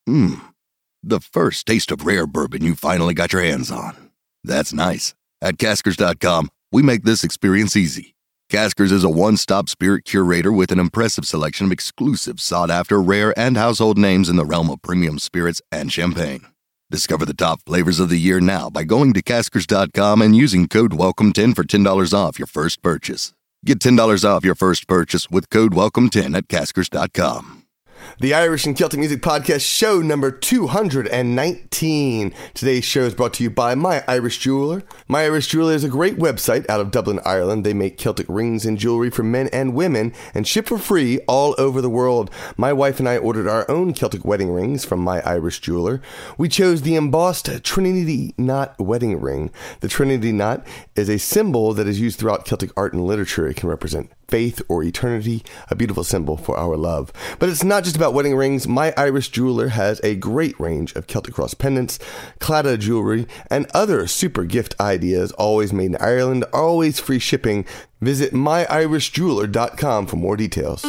The first taste of rare bourbon you finally got your hands on. That's nice. At Caskers.com, we make this experience easy. Caskers is a one-stop spirit curator with an impressive selection of exclusive, sought-after, rare, and household names in the realm of premium spirits and champagne. Discover the top flavors of the year now by going to Caskers.com and using code WELCOME10 for $10 off your first purchase. Get $10 off your first purchase with code WELCOME10 at Caskers.com. The Irish and Celtic Music Podcast, show number 219. Today's show is brought to you by My Irish Jeweler. My Irish Jeweler is a great website out of Dublin, Ireland. They make Celtic rings and jewelry for men and women and ship for free all over the world. My wife and I ordered our own Celtic wedding rings from My Irish Jeweler. We chose the embossed Trinity Knot wedding ring. The Trinity Knot is a symbol that is used throughout Celtic art and literature. It can represent faith or eternity, a beautiful symbol for our love. But it's not just about wedding rings. My Irish Jeweler has a great range of Celtic cross pendants, claddagh jewelry, and other super gift ideas, always made in Ireland, always free shipping. Visit myirishjeweler.com for more details.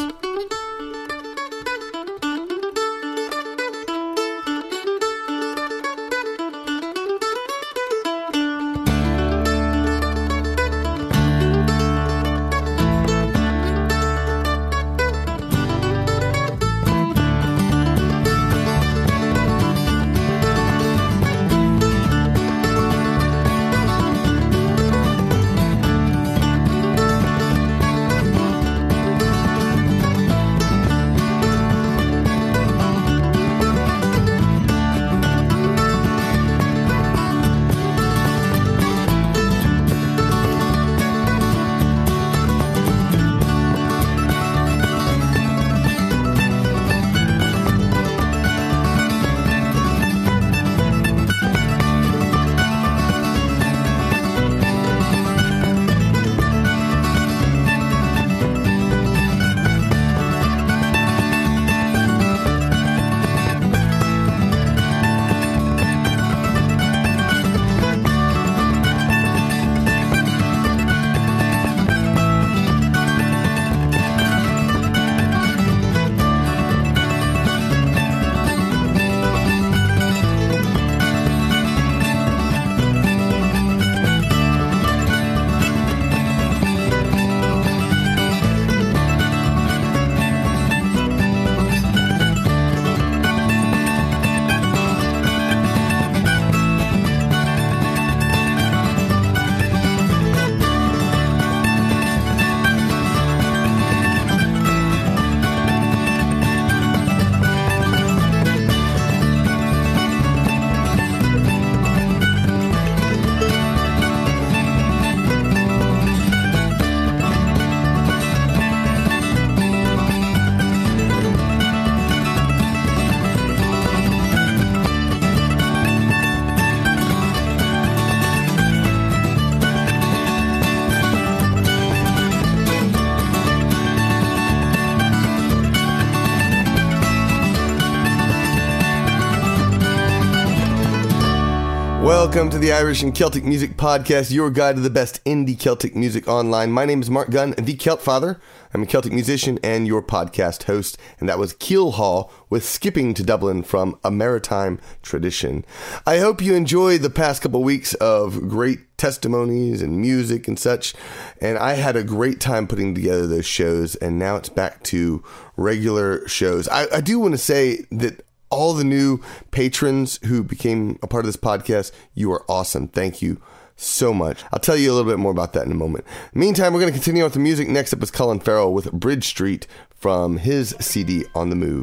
Welcome to the Irish and Celtic Music Podcast, your guide to the best indie Celtic music online. My name is Mark Gunn, the Celt Father. I'm a Celtic musician and your podcast host, and that was Keelhaul with Skipping to Dublin from A Maritime Tradition. I hope you enjoyed the past couple weeks of great testimonies and music and such, and I had a great time putting together those shows, and now it's back to regular shows. I do want to say that all the new patrons who became a part of this podcast, you are awesome. Thank you so much. I'll tell you a little bit more about that in a moment. Meantime, we're going to continue on with the music. Next up is Colin Farrell with Bridge Street from his CD On the Move.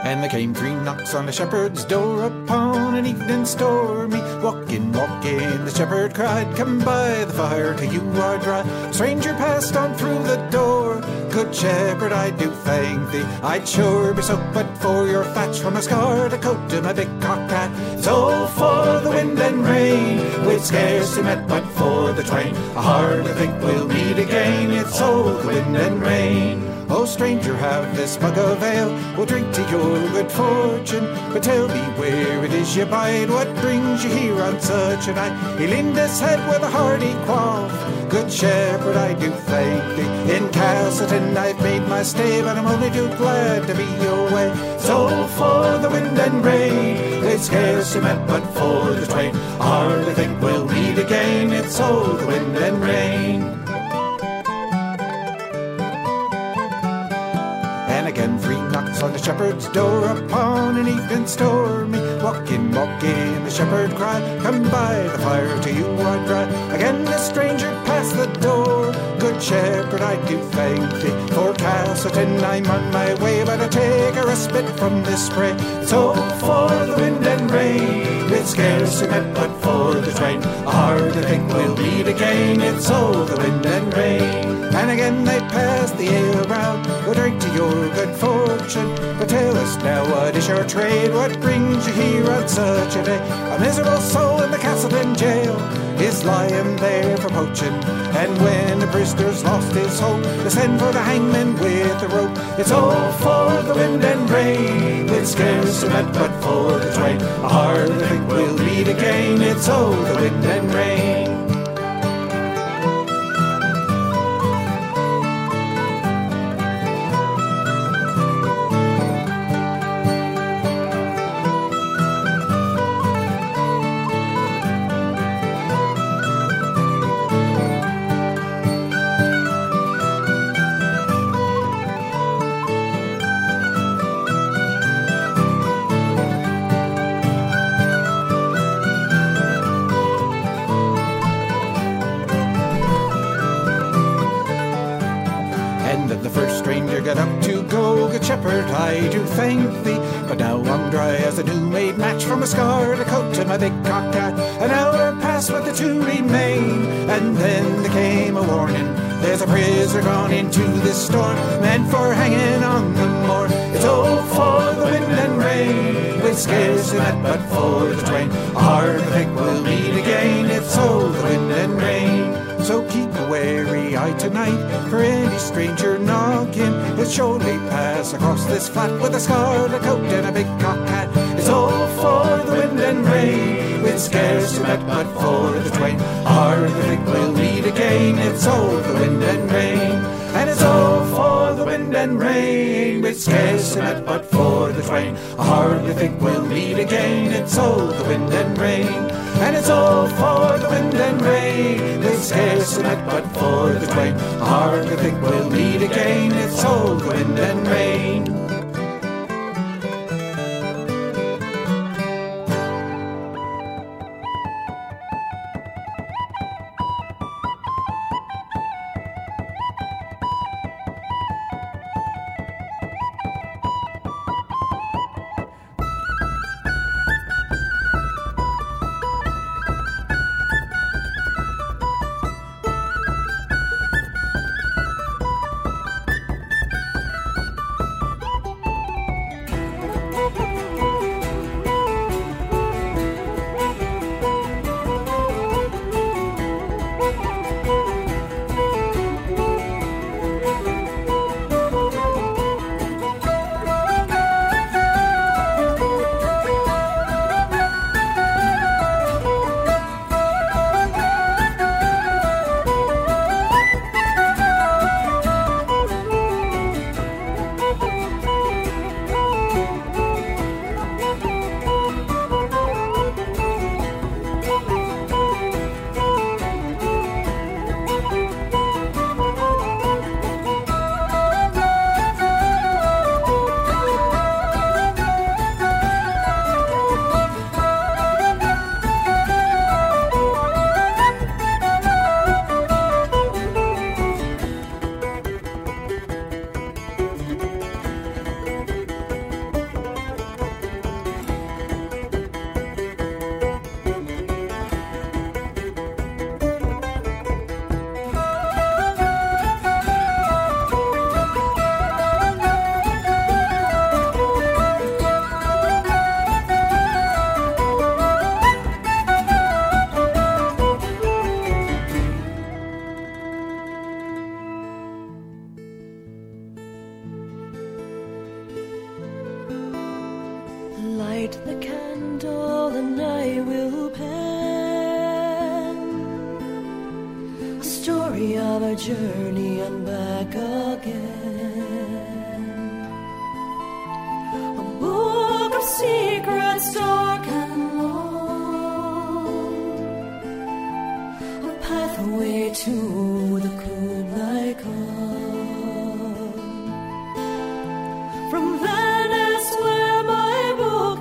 And there came 3 knocks on the shepherd's door upon an evening stormy. Walk in, the shepherd cried, come by the fire till you are dry. Stranger passed on through the door, good shepherd, I do thank thee. I'd sure be so but for your thatch, from a scarlet coat to my big cocked hat. So for the wind and rain, we'd scarcely met but for the twain. I hardly think we'll meet again, it's so the wind and rain. Oh, stranger, have this mug of ale, we'll drink to your good fortune. But tell me where it is you bide, what brings you here on such a night? He leaned his head with a hearty quaff, good shepherd, I do thank thee. In Castleton I've made my stay, but I'm only too glad to be away. So for the wind and rain, we'd scarcely met but for the twain. I hardly think we'll meet again, it's so the wind and rain. And again 3 knocks on the shepherd's door upon an evening stormy. Walk in, the shepherd cried, come by the fire till you are dry. Again the stranger passed the door, good shepherd, I do thank thee. For Castleton I'm on my way, but I take a respite from this spray. So for the wind and rain, we'd scarcely met but for the twain. I hardly think we'll meet again, it's so the wind and rain. And again they passed the ale round, we'll drink to your good fortune. But tell us now, what is your trade, what brings you here on such a day? A miserable soul in the Castleton jail is lying there for poaching. And when a prisoner's lost his hope, they send for the hangman with the rope. It's all for the wind and rain, we'd scarcely met but for the twain. I hardly think we'll meet again, it's all the wind and rain. Good shepherd, I do thank thee, but now I'm dry as a new-made match, from a scarlet coat to my big cocked hat. An hour passed but the 2 remain, and then there came a warning. There's a prisoner gone into this storm, meant for hanging on the moor. It's all for the wind and rain, we'd scarcely met but for the twain. I hardly think we'll meet again, it's all the wind and rain. So keep a wary eye tonight for any stranger knocking. He'll surely pass across this flat with a scarlet coat and a big cocked hat. It's all for the wind and rain, we'd scarcely met but for the twain. I hardly think we'll meet again, it's all the wind and rain. And it's all for the wind and rain, we'd scarcely met but for the twain. I hardly think we'll meet again, it's all the wind and rain. And it's all for the wind and rain, we'd scarcely met but for the twain. I hardly think we'll meet again, it's all the wind and rain. light the candle and I will pen a story of our journey and back again. A book of secrets dark and long, a pathway to the Kublai Khan. From Venice where my book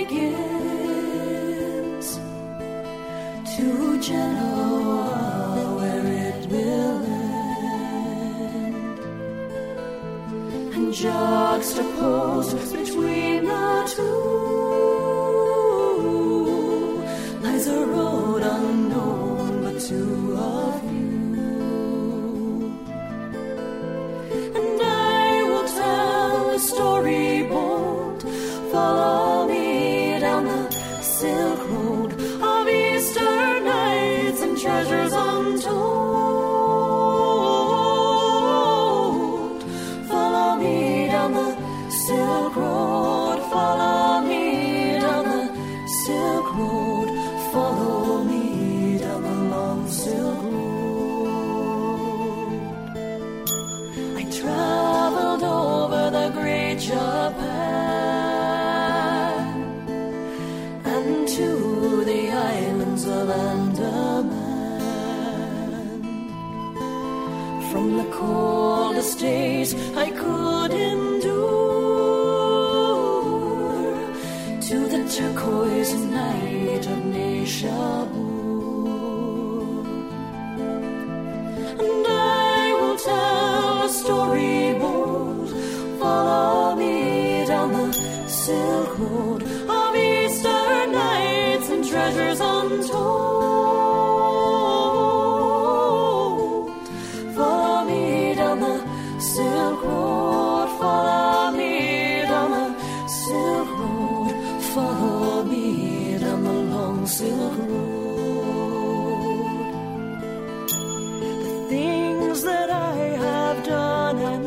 begins, to Genoa where it will end, and juxtaposed between the two lies a road unknown but to of you. And I will tell a story bold, follow me down the Silk Road of Eastern nights and treasures untold. Follow me down the Silk Road, follow me down the Silk Road, follow me down the long Silk Road. I traveled over the great Japan and to the islands of Andaman. From the coldest days I could endure to the turquoise night of Nishabur. And I will tell a story bold, follow me down the Silk Road of Eastern nights and treasures untold. Follow me down the Silk Road, follow me down the Silk Road, follow me down the long Silk Road. The things that I have done and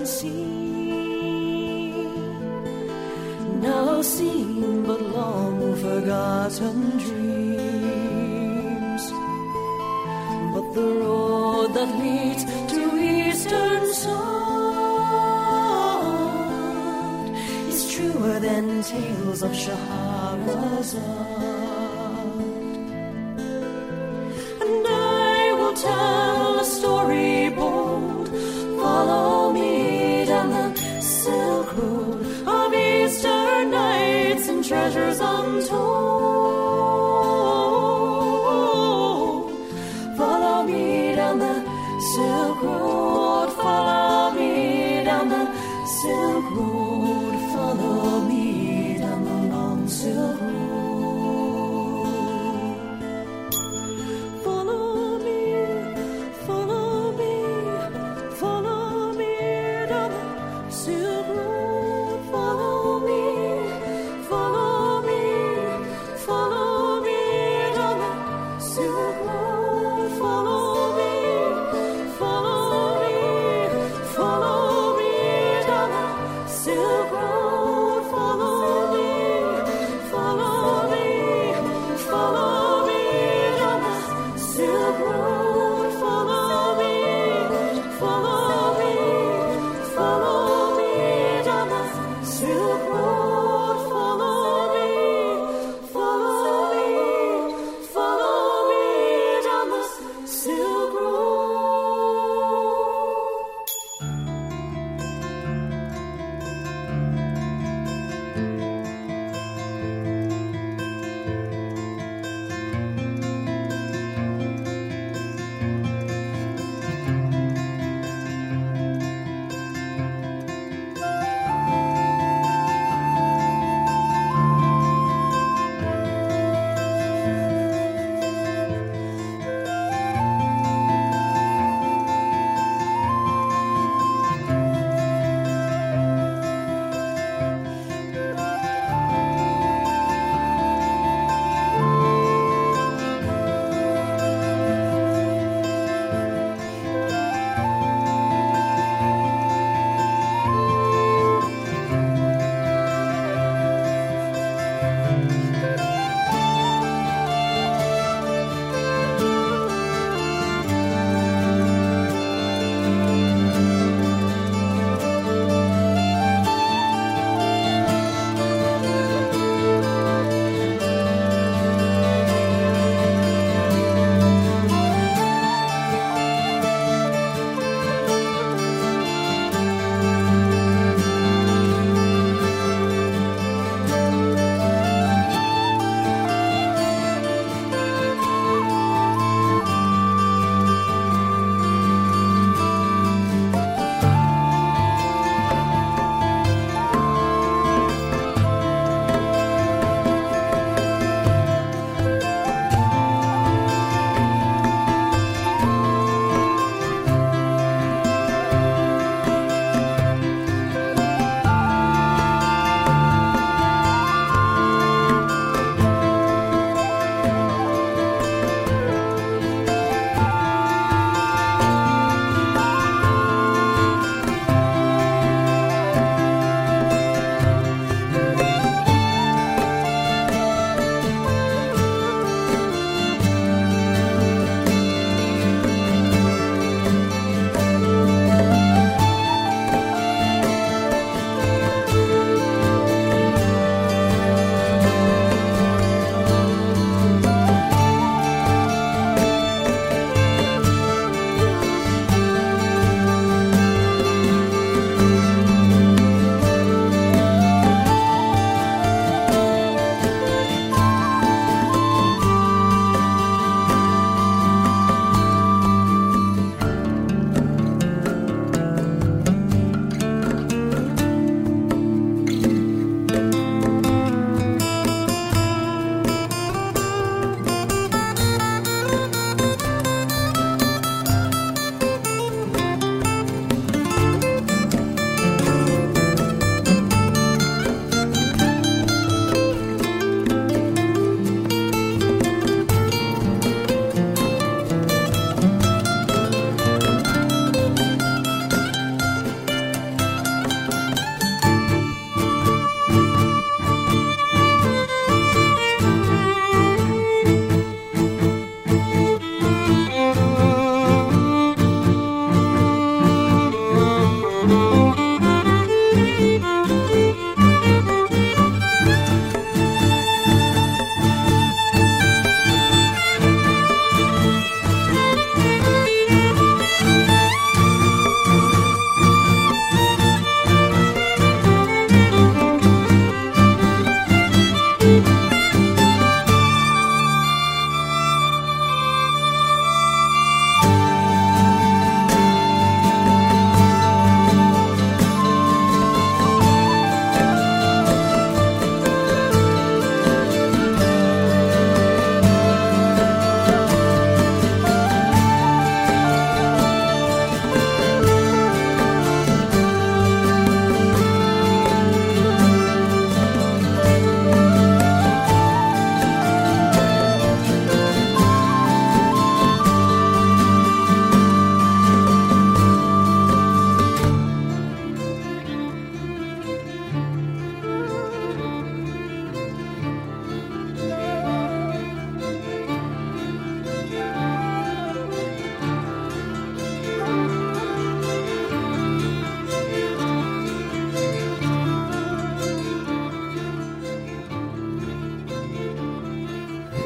seen now seem but long forgotten dreams. But the road that leads to Eastern Sun is truer than tales of Shahrazad. And I will tell a story bold, follow me down the Silk Road of Eastern nights and treasures untold. Follow me down the Silk Road, follow me down the Silk Road, follow me down the long Silk Road. Follow me, follow me, follow me down the Silk Road. Follow me, follow me, follow me down the Silk Road. Follow me, follow me, follow me down the Silk Road. Follow me, follow me, follow me down the Silk Road. Follow me, follow me, follow me down the Silk Road. Follow me, follow me, follow me down the Silk Road.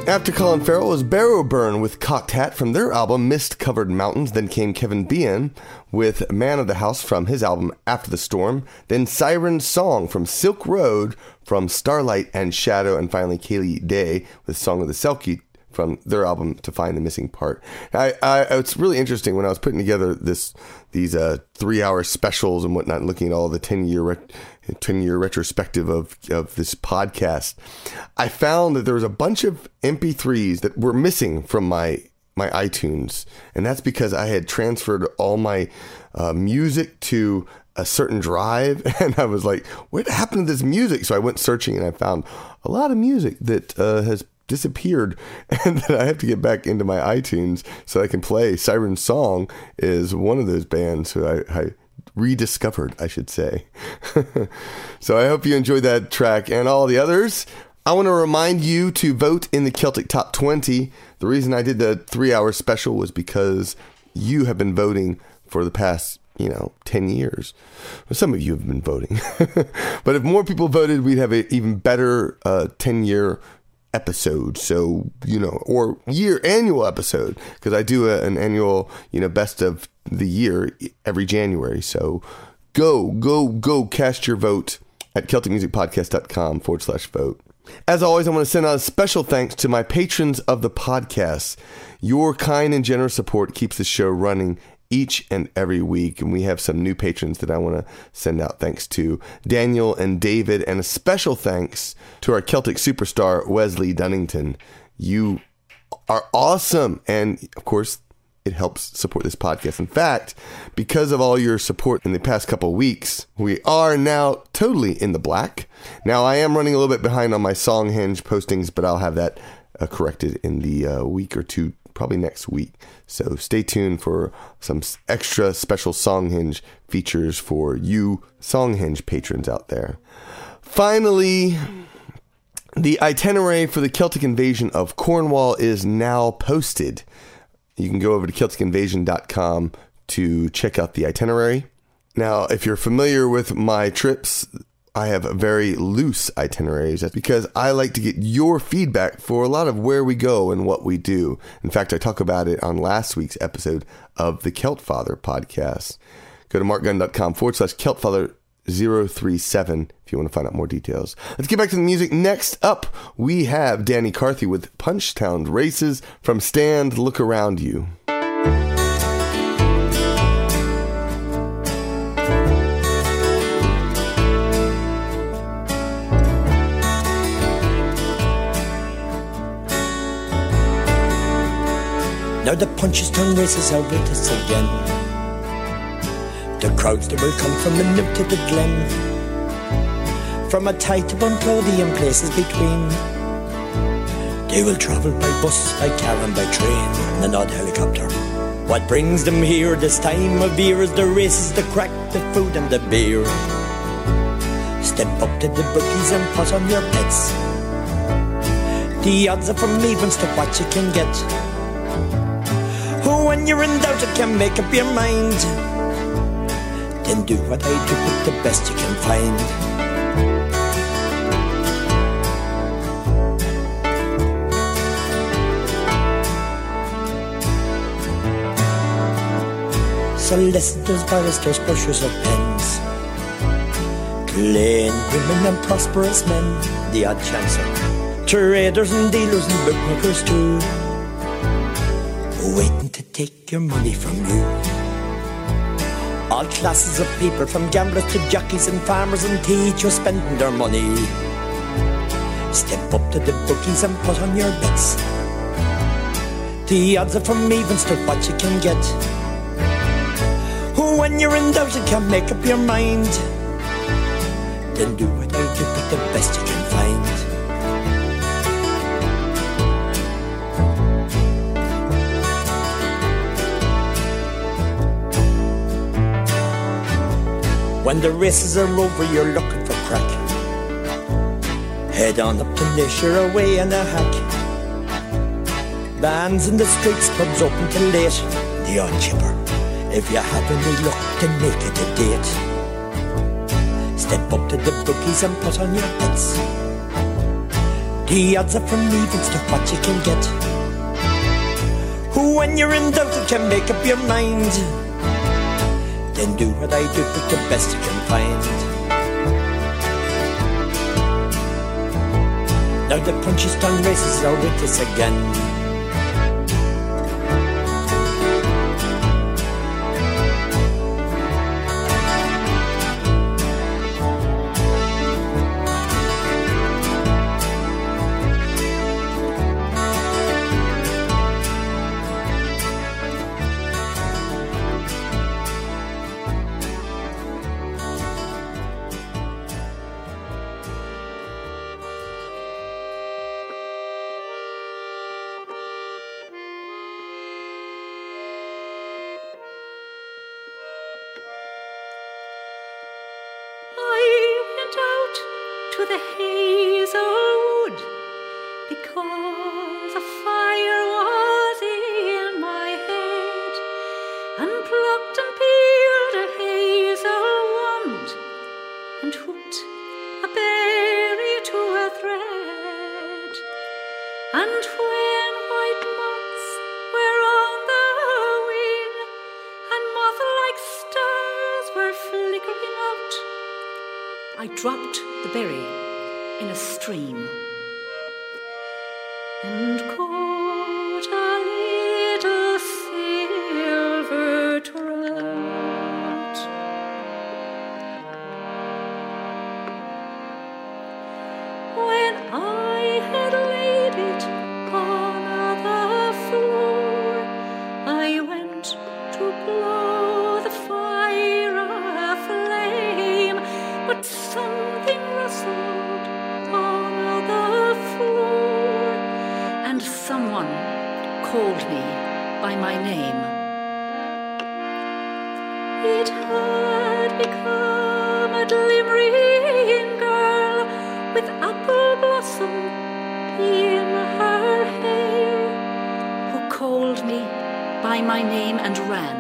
After Colin Farrell was Barrowburn with Cocked Hat from their album Mist-Covered Mountains. Then came Kevin Behan with Man of the House from his album After the Storm. Then Siren Song from Silk Road from Starlight and Shadow. And finally Kaylee Day with Song of the Selkie from their album To Find the Missing Part. It's really interesting when I was putting together these 3-hour specials and whatnot, looking at all the 10-year retrospective of this podcast. I found that there was a bunch of MP3s that were missing from my iTunes, and that's because I had transferred all my music to a certain drive, and I was like, what happened to this music? So I went searching and I found a lot of music that has disappeared and that I have to get back into my iTunes so I can play. Siren Song is one of those bands who I rediscovered, I should say. So I hope you enjoyed that track and all the others. I want to remind you to vote in the Celtic Top 20. The reason I did the 3-hour special was because you have been voting for the past 10 years. Well, some of you have been voting. But if more people voted, we'd have an even better 10-year episode, so or annual episode, because I do an annual best of the year every January. So go cast your vote at CelticMusicPodcast.com/vote. As always, I want to send out a special thanks to my patrons of the podcast. Your kind and generous support keeps the show running each and every week, and we have some new patrons that I want to send out thanks to: Daniel and David, and a special thanks to our Celtic superstar Wesley Dunnington. You are awesome, and of course it helps support this podcast. In fact, because of all your support in the past couple of weeks, we are now totally in the black. Now, I am running a little bit behind on my Songhenge postings, but I'll have that corrected in the week or two, probably next week. So stay tuned for some extra special Songhenge features for you Songhenge patrons out there. Finally, the itinerary for the Celtic invasion of Cornwall is now posted. You can go over to CelticInvasion.com to check out the itinerary. Now, if you're familiar with my trips, I have very loose itineraries. That's because I like to get your feedback for a lot of where we go and what we do. In fact, I talk about it on last week's episode of the Celtfather podcast. Go to markgunn.com/Celtfather037 if you want to find out more details. Let's get back to the music. Next up, we have Danny Carthy with Punchtown Races from Stand, Look Around You. Now the Punchestown races are with us again. The crowds that will come from the Nib to the Glen, from a tight to Bunclody and places between. They will travel by bus, by car and by train, and an odd helicopter. What brings them here this time of year is the races, the crack, the food and the beer. Step up to the bookies and put on your bets. The odds are from evens to what you can get. When you're in doubt, you can make up your mind. Then do what I do with the best you can find. Solicitors, barristers, pushers of pens, plain women and prosperous men, the odd chancer, traders and dealers and bookmakers too, waiting to take your money from you. All classes of people, from gamblers to jockeys and farmers and teachers, spending their money. Step up to the bookies and put on your bets. The odds are from evens to what you can get. When you're in doubt, you can't make up your mind. Then do what I do with the best you can find. When the races are over, you're looking for crack. Head on up to Leisure away in a hack. Bands in the streets, pubs open till late. The odd chipper, if you have any luck, to make it a date. Step up to the bookies and put on your bets. The odds are from evens to what you can get. When you're in doubt you can make up your mind, then do what I do with the best you can find. Now the Punchestown races are with us again. To the hazelwood, because a fire was in my head, and plucked and peeled a hazel wand, and hooked a berry to a thread. And when white moths were on the wing, and moth-like stars were flickering out, I dropped the berry in a stream and caught a little silver trout. When I had laid it on the floor, I went to blow the fire aflame, but something rustled on the floor, and someone called me by my name. It had become a glimmering girl with apple blossom in her hair, who called me by my name and ran,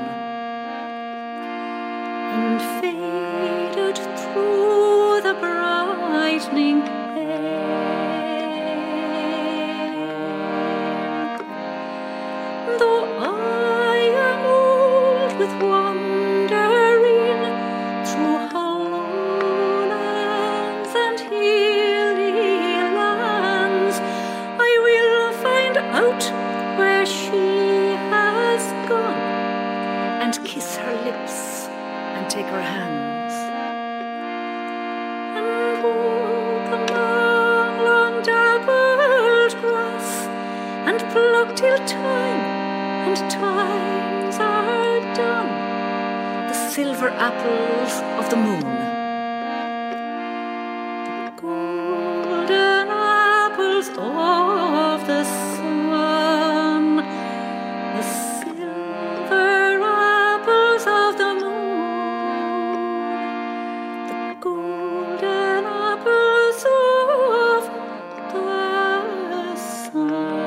and faded through the brightening air. Though I am old with wandering through hollow lands and hilly lands, I will find out where she has gone, and kiss her lips and take her hands, and walk among long dappled grass, and pluck till times are done, the silver apples of the moon, the golden apples of the sun, the silver apples of the moon, the golden apples of the sun.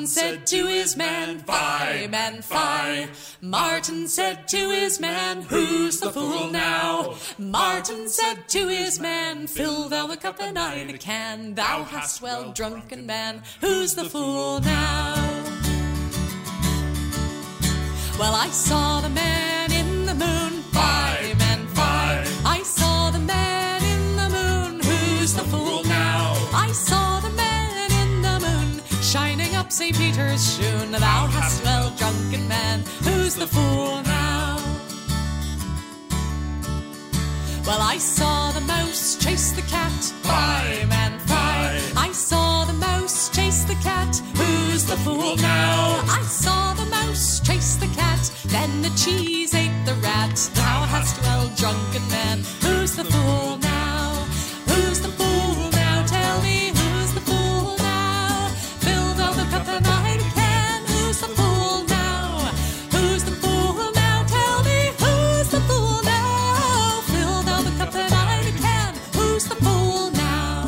Martin said to his man, "Fie, man, fie." Martin said to his man, "Who's the fool now?" Martin said to his man, "Fill thou the cup and I the can. Thou hast well drunken man, who's the fool now?" Well, I saw the man in the moon, fie, man, fie. I saw the man in the moon, who's the fool now? I saw the man in the moon, shining up St. Peter's shoon. Thou hast well drunken man, who's the fool now? Well, I saw the mouse chase the cat, fie, man, fie. I saw the mouse chase the cat, who's the fool now? I saw the mouse chase the cat, then the cheese ate the rat. Thou hast well drunken man, who's the fool now? Who's the fool now? Tell me, who's the fool now? Fill thou the cup and I the can, who's the fool now? Who's the fool now? Tell me, who's the fool now? Fill thou the cup and I the can, who's the fool now?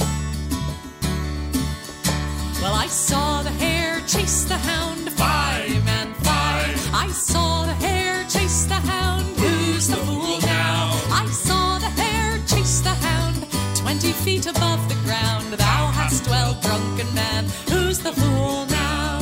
Well, I saw the hare chase the hound, fie, man, fie. I saw the hare chase the hound, who's the fool now? I saw the hare chase the hound, 20 feet above the ground. Thou hast well drunken man, who's the fool now?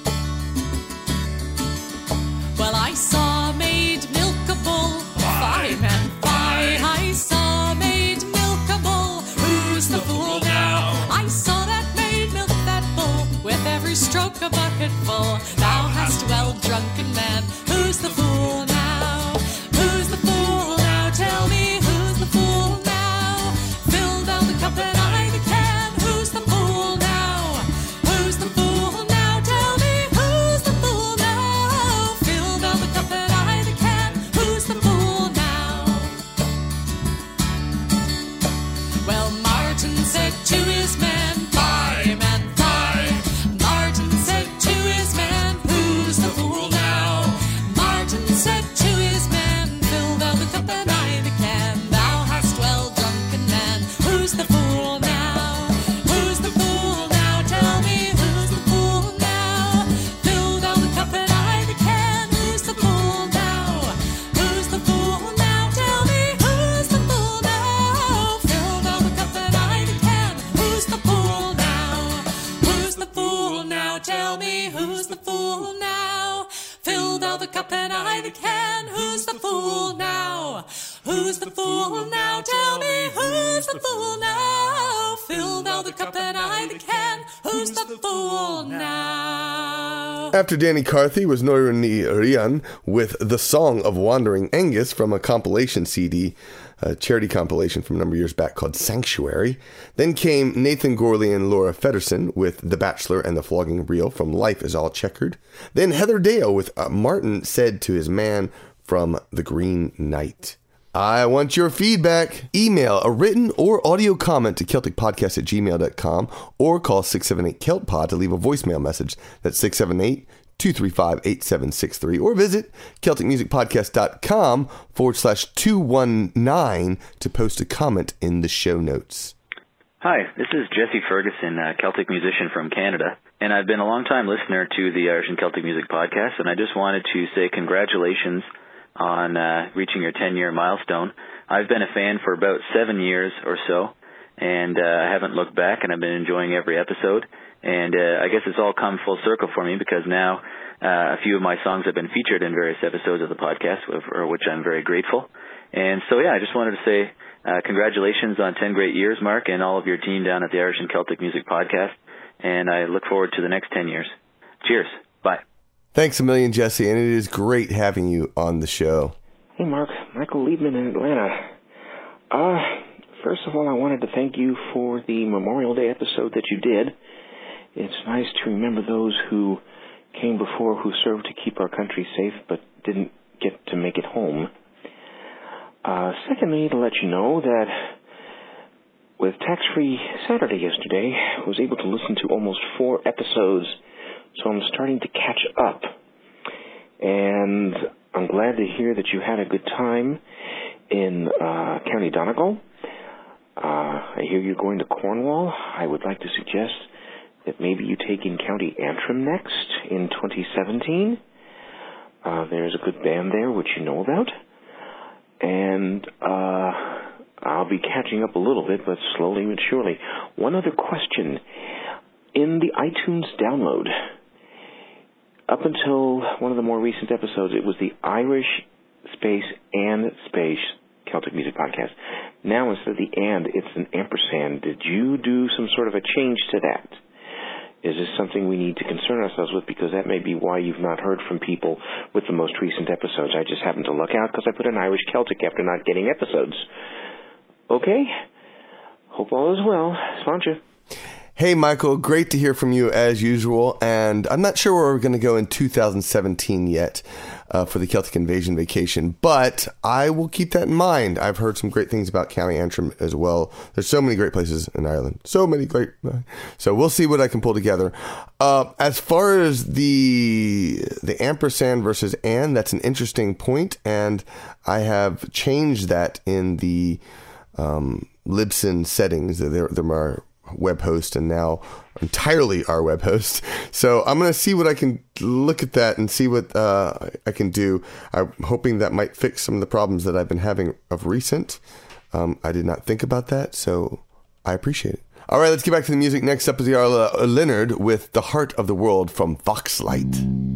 Well, I saw maid milk a bull, fie, man, fie. I saw maid milk a bull, who's the fool now? I saw that maid milk that bull, with every stroke a bucket full. Thou hast well drunken man, who's the fool now? Who's the fool now? Tell me, who's the fool now? Fill down the cup and I the can, who's the fool now? Who's the fool now? Tell me, who's the fool now? Fill down the cup and I the can, who's the fool now? Well, Martin said to his man, "Fie, man, fie." Martin said to his man, "Who's the fool now?" Martin said to his man, "Fill thou the cup and I the can. Thou hast well drunken man, who's the fool now? Who's the fool now? Tell me, who's the fool now? Fill thou the cup and I the can, who's the fool now? Who's the fool now? Tell me, who's the fool now? Fill thou the cup and I the can, who's the fool now? Who's the fool now? Tell me, who's the fool now? Fill thou the cup and I the can, who's the fool now? Who's the fool now? Tell me, who's the fool now? Fill thou the cup and I the can, who's the fool now? After Danny Carthy was Noirni Rian with The Song of Wandering Angus from a compilation CD, a charity compilation from a number of years back called Sanctuary. Then came Nathan Gorley and Laura Feddersen with The Bachelor and the Flogging Reel from Life is All Checkered. Then Heather Dale with Martin Said to His Man from The Green Knight. I want your feedback. Email a written or audio comment to CelticPodcast@gmail.com or call 678-KELTPOD to leave a voicemail message. That's 678-235-8763 or visit CelticMusicPodcast.com/219 to post a comment in the show notes. Hi, this is Jesse Ferguson, a Celtic musician from Canada, and I've been a long-time listener to the Irish and Celtic Music Podcast, and I just wanted to say congratulations on reaching your 10-year milestone. I've been a fan for about 7 years or so, and I haven't looked back, and I've been enjoying every episode. And I guess it's all come full circle for me because now a few of my songs have been featured in various episodes of the podcast, for which I'm very grateful. And so, yeah, I just wanted to say congratulations on 10 great years, Mark, and all of your team down at the Irish and Celtic Music Podcast. And I look forward to the next 10 years. Cheers. Bye. Thanks a million, Jesse, and it is great having you on the show. Hey, Mark. Michael Liebman in Atlanta. First of all, I wanted to thank you for the Memorial Day episode that you did. It's nice to remember those who came before, who served to keep our country safe but didn't get to make it home. Secondly, to let you know that with Tax-Free Saturday yesterday, I was able to listen to almost 4 episodes, so I'm starting to catch up. And I'm glad to hear that you had a good time in County Donegal. I hear you're going to Cornwall. I would like to suggest that maybe you take in County Antrim next in 2017. There's a good band there, which you know about. And I'll be catching up a little bit, but slowly but surely. One other question. In the iTunes download, up until one of the more recent episodes, it was the Irish space and space Celtic Music Podcast. Now, instead of the and, it's an ampersand. Did you do some sort of a change to that? Is this something we need to concern ourselves with? Because that may be why you've not heard from people with the most recent episodes. I just happened to look out because I put an Irish Celtic after not getting episodes. Okay? Hope all is well. Sláinte. Hey, Michael, great to hear from you as usual. And I'm not sure where we're going to go in 2017 yet for the Celtic Invasion vacation, but I will keep that in mind. I've heard some great things about County Antrim as well. There's so many great places in Ireland. So many great. So we'll see what I can pull together. As far as the ampersand versus and, that's an interesting point, and I have changed that in the Libsyn settings. They're our web host and now entirely our web host. So I'm going to see what I can look at that and see what I can do. I'm hoping that might fix some of the problems that I've been having of recent. I did not think about that, so I appreciate it. All right, let's get back to the music. Next up is Jarla Leonard with The Heart of the World from Foxlight.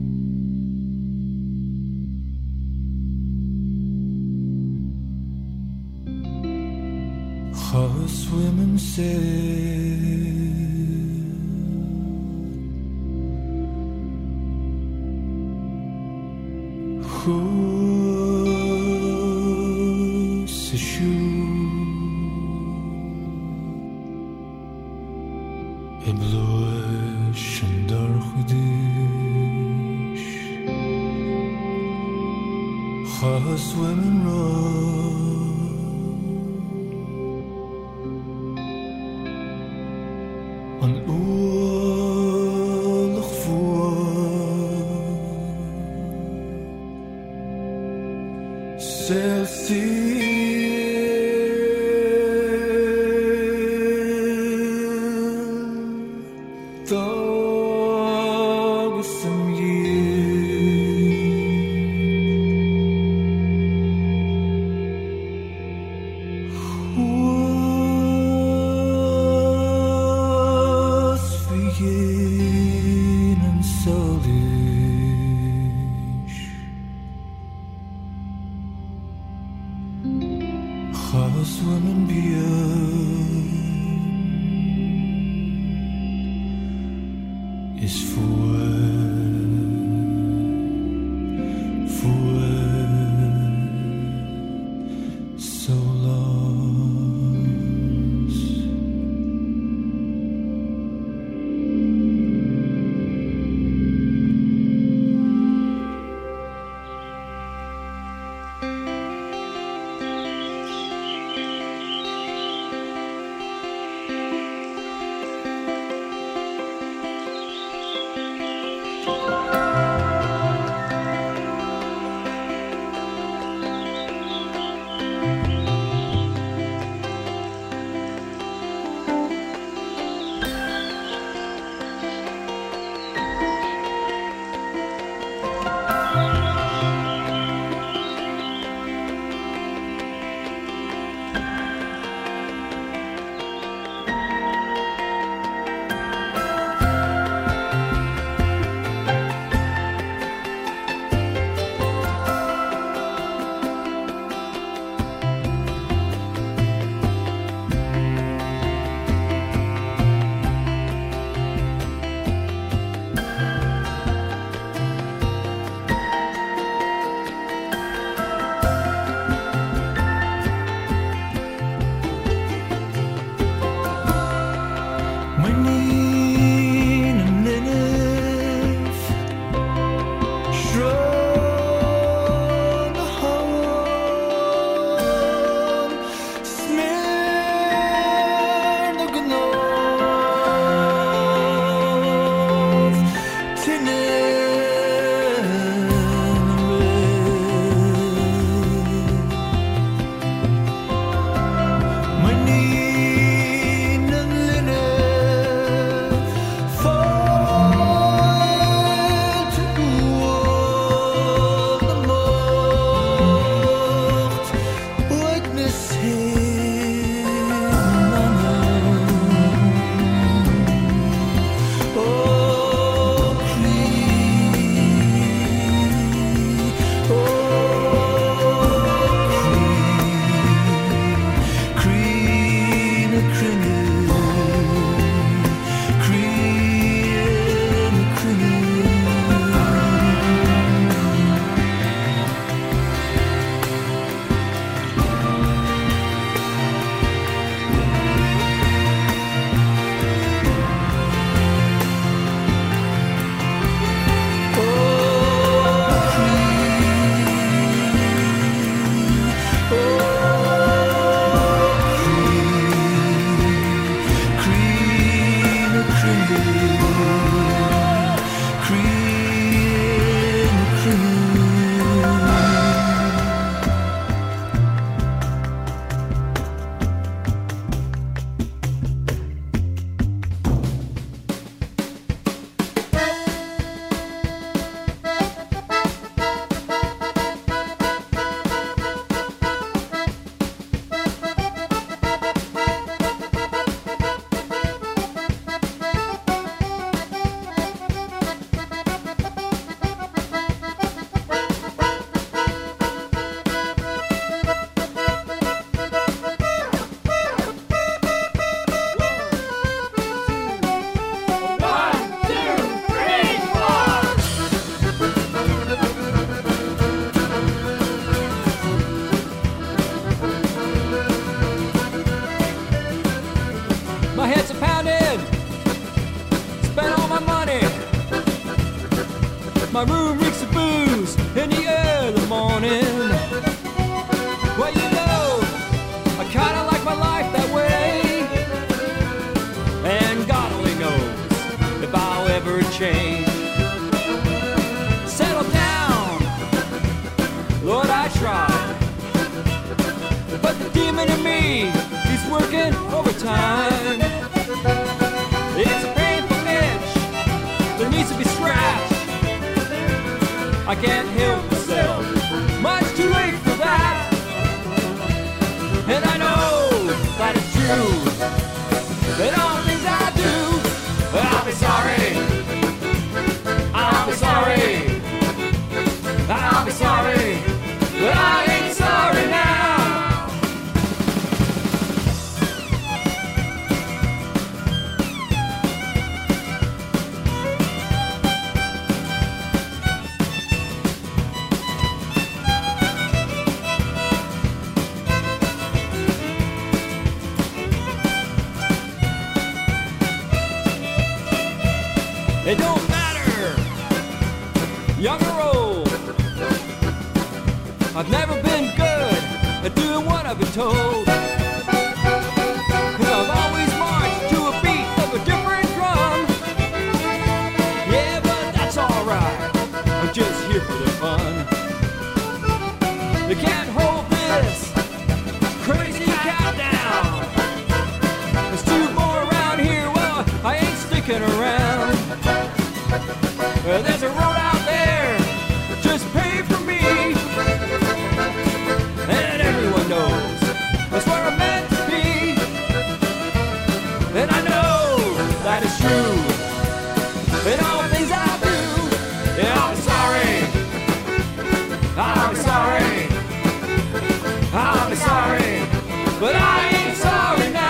Us women say who's a shoe a bluish and dark dish us women run an oorlog voor zelfs My head's a pounding, spent all my money. My room reeks of booze in the early morning. Well, you know, I kinda like my life that way. And God only knows if I'll ever change. Settle down, Lord, I tried. But the demon in me, he's working overtime. It's a painful itch that needs to be scratched. I can't help myself, much too late for that. And I know that it's true, that all things I do, I'll be sorry. I'll be sorry. I'll be sorry, but I ain't sorry now. It don't matter, young or old. I've never been good at doing what I've been told. 'Cause I've always marched to a beat of a different drum. Yeah, but that's alright, I'm just here for the fun. You can't hold this crazy cat down. There's two more around here, well, I ain't sticking around. There's a road out there, just pay for me. And everyone knows that's where I'm meant to be. And I know that it's true. In all the things I do, yeah, I'll be sorry. I'll be sorry. I'll be sorry. But I ain't sorry now.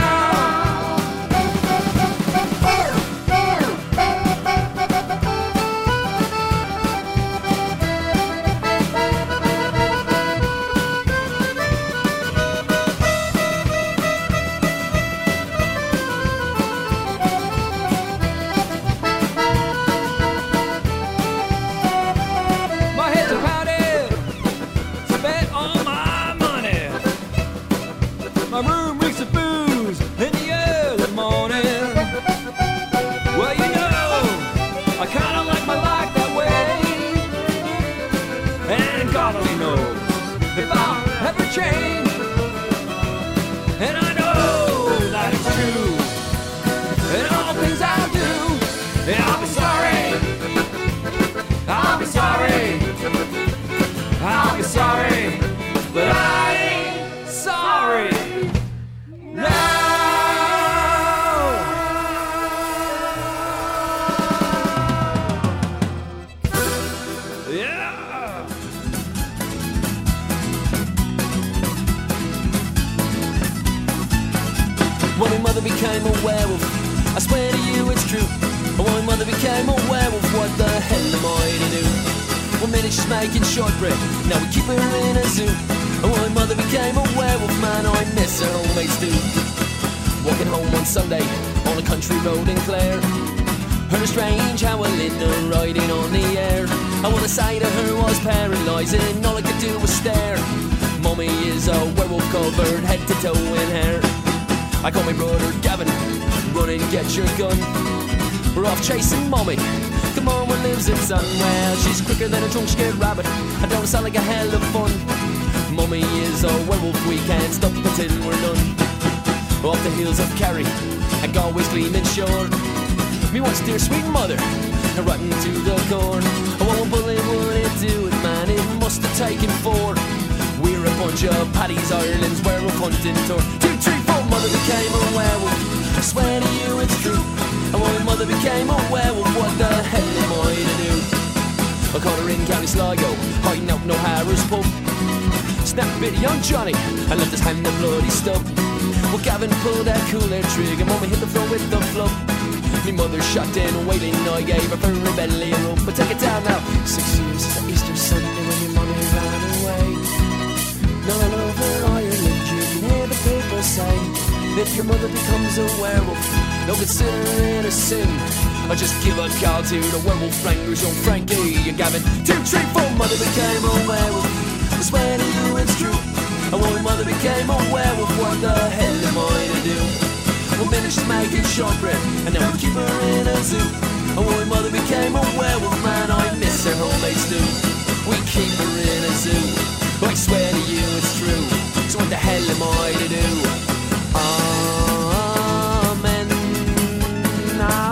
My room reeks of booze in the early morning. Well, you know, I kinda like my life that way. And God only knows if I'll ever change. And I know that it's true. And all the things I do, yeah, I'll be sorry. I'll be sorry. I'll be sorry. But I ain't sorry. When my mother became a werewolf, I swear to you it's true. When my mother became a werewolf, what the hell am I to do? One minute she's making shortbread, now we keep her in a zoo. And when my mother became a werewolf, man, I miss her homemade stew. Walking home one Sunday on a country road in Clare, heard a strange howling riding on the air. And what I say to her was paralysing, all I could do was stare. Mommy is a werewolf covered head to toe in hair. I call my brother Gavin, run and get your gun. We're off chasing mommy. The mama lives in Sunwell. She's quicker than a drunk scared rabbit. I don't sound like a hell of fun. Mummy is a werewolf, we can't stop until we're done. Off the hills of Kerry, and Galway's gleaming shore. Me once dear sweet mother, rotten to the core. Oh, one bullet wouldn't do it, man, it must have taken four. We're a bunch of Paddy's Ireland's werewolf hunting tour. 2, 3, 4, mother became a werewolf. I swear to you it's true. And when mother became a werewolf, what the hell am I to do? I caught her in County Sligo, hiding out no Harris pub. Snapped a bitty on Johnny, and left his hand a bloody stub. Well, Gavin pulled that cooler trigger, Mummy hit the floor with the flub. Me mother shot down wailing, I gave her for rebellion rope. But take it down now, 6 years since Easter Sunday when your mommy ran away. Now all over Ireland you can hear the people say, if your mother becomes a werewolf, don't consider it a sin. I just give a call to the werewolf wranglers on Frankie and Gavin. 2, 3, 4, mother became a werewolf. I swear to you it's true. And when mother became a werewolf, what the hell am I to do? We finished making shortbread, and now we keep her in a zoo. And when mother became a werewolf, man, I miss her homemade stew. We keep her in a zoo. I swear to you it's true. So what the hell am I to do? Amen. Now.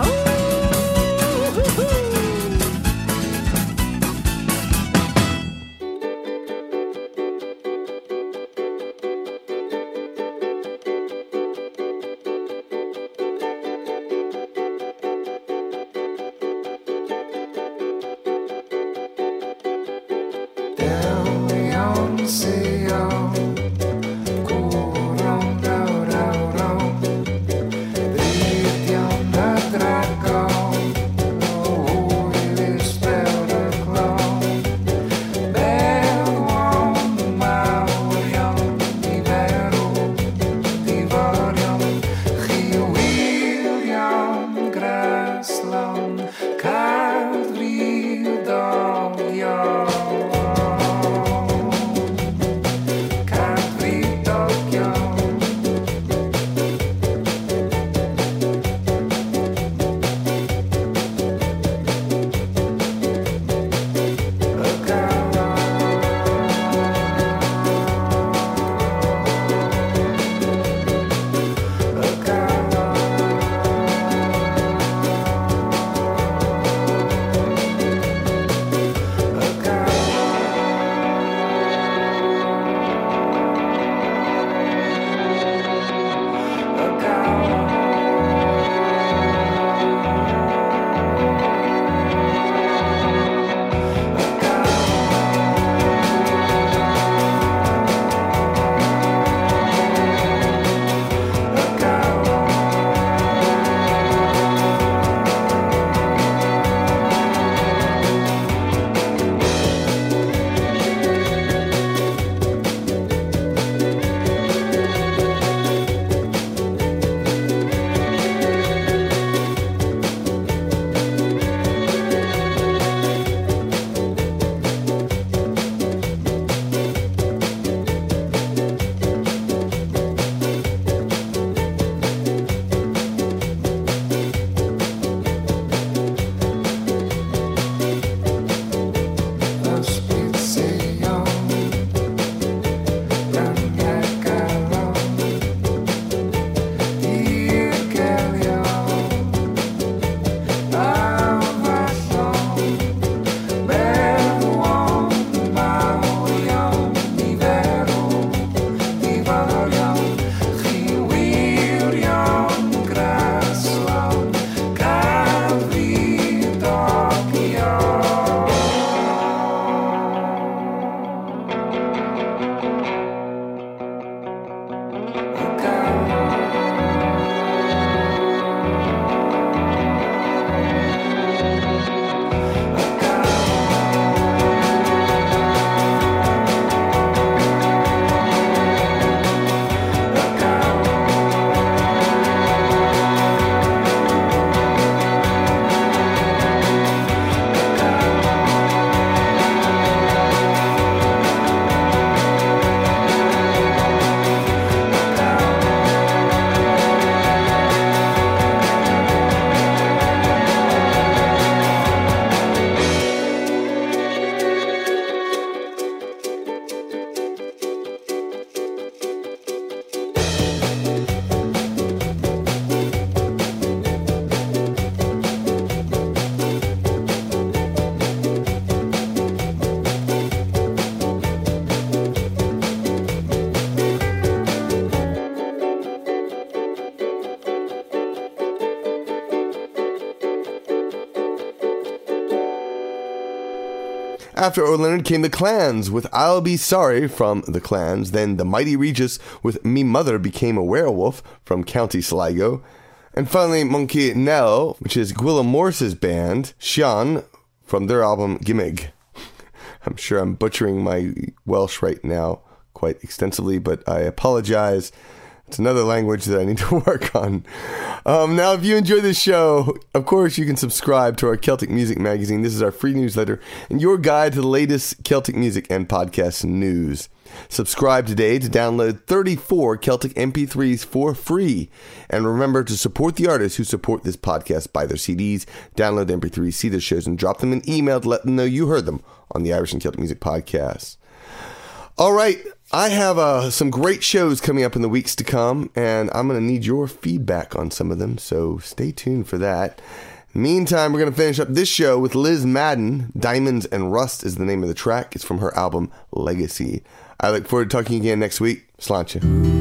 After O'Leonard came the Clans with I'll Be Sorry from the Clans. Then the Mighty Regis with Me Mother Became a Werewolf from County Sligo. And finally, Monkey Nell, which is Gwilla Morris's band, Sean, from their album Gimig. I'm sure I'm butchering my Welsh right now quite extensively, but I apologize. It's another language that I need to work on. Now, if you enjoy this show, of course, you can subscribe to our Celtic Music Magazine. This is our free newsletter and your guide to the latest Celtic music and podcast news. Subscribe today to download 34 Celtic MP3s for free. And remember to support the artists who support this podcast. Buy their CDs, download the MP3s, see their shows, and drop them an email to let them know you heard them on the Irish and Celtic Music Podcast. All right. I have some great shows coming up in the weeks to come, and I'm going to need your feedback on some of them, so stay tuned for that. In the meantime, we're going to finish up this show with Liz Madden. Diamonds and Rust is the name of the track. It's from her album Legacy. I look forward to talking again next week. Sláinte.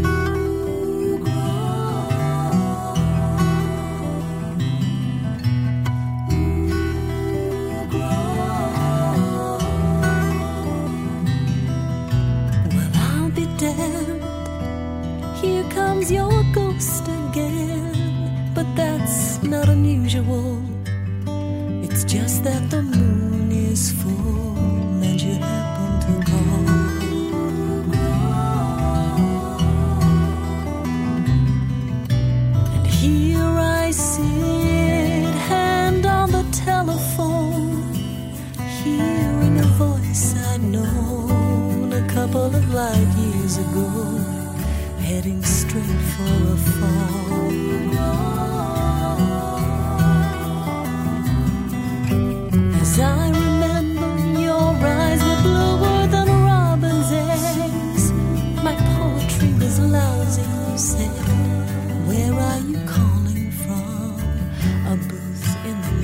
Here comes your ghost again, but that's not unusual. It's just that the moon is full and you happen to call. And here I sit, hand on the telephone, hearing a voice I'd known a couple of light years ago, heading straight for a fall. As I remember, your eyes were bluer than robin's eggs. My poetry was lousy, you said. Where are you calling from? A booth in the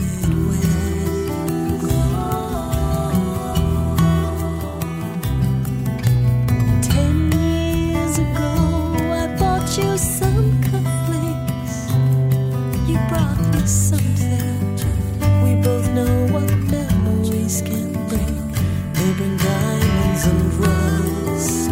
Midwest. 10 years ago, you some cufflinks, you brought me something. We both know what memories can bring. They bring diamonds and rust.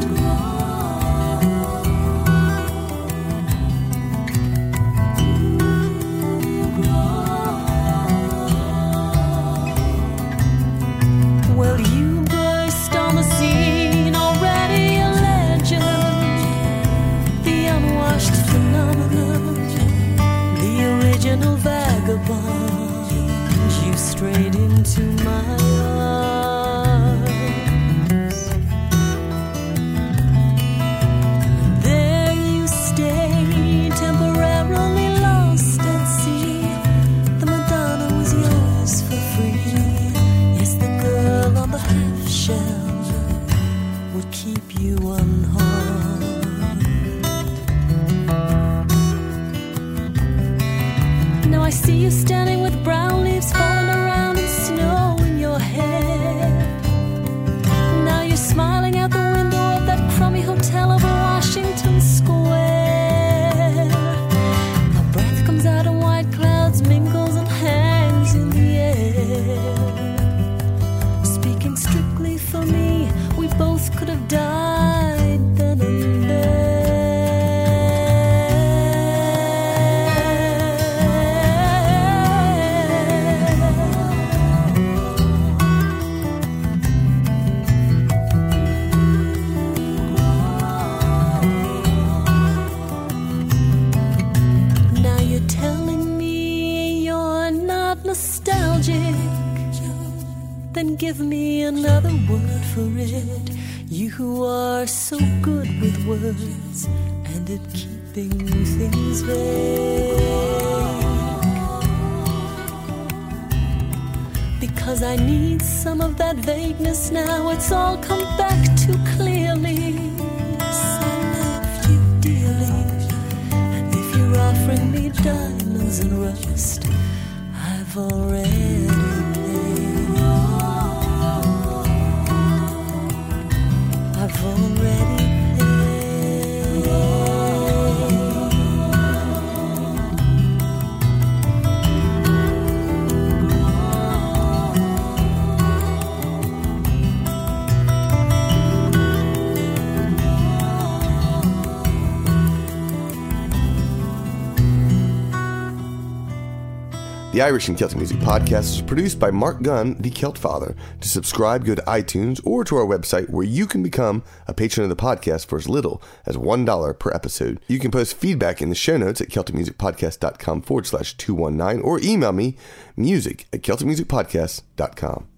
Well, you burst on the scene, already a legend, the unwashed phenomenon, the original vagabond. You strayed into my arms. There you stayed, temporarily lost at sea. The Madonna was yours for free. Yes, the girl on the half shell would keep you unharmed. Now I see you standing with brown leaves falling around and snow in your hair. Now you're smiling out the window of that crummy hotel over Washington Square. A breath comes out of white clouds, mingles and hangs in the air. Speaking strictly for me, we both could have died then and there. Then give me another word for it. You who are so good with words and at keeping things vague. Because I need some of that vagueness now. It's all come back too clearly. I loved you dearly, and if you're offering me diamonds and rust, I've already I've already paid. The Irish and Celtic Music Podcast is produced by Mark Gunn, the Celt Father. To subscribe, go to iTunes or to our website where you can become a patron of the podcast for as little as $1 per episode. You can post feedback in the show notes at CelticMusicPodcast.com/219 or email me music@CelticMusicPodcast.com.